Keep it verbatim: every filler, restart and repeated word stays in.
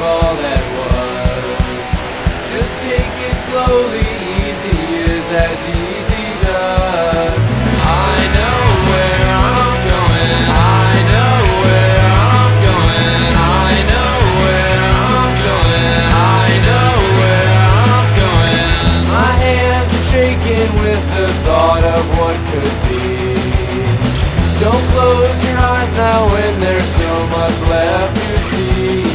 all that was. Just take it slowly, easy is as easy does. I know where I'm going, I know where I'm going, I know where I'm going, I know where I'm going. My hands are shaking with the thought of what could be. Don't close your eyes now when there's so much left to see.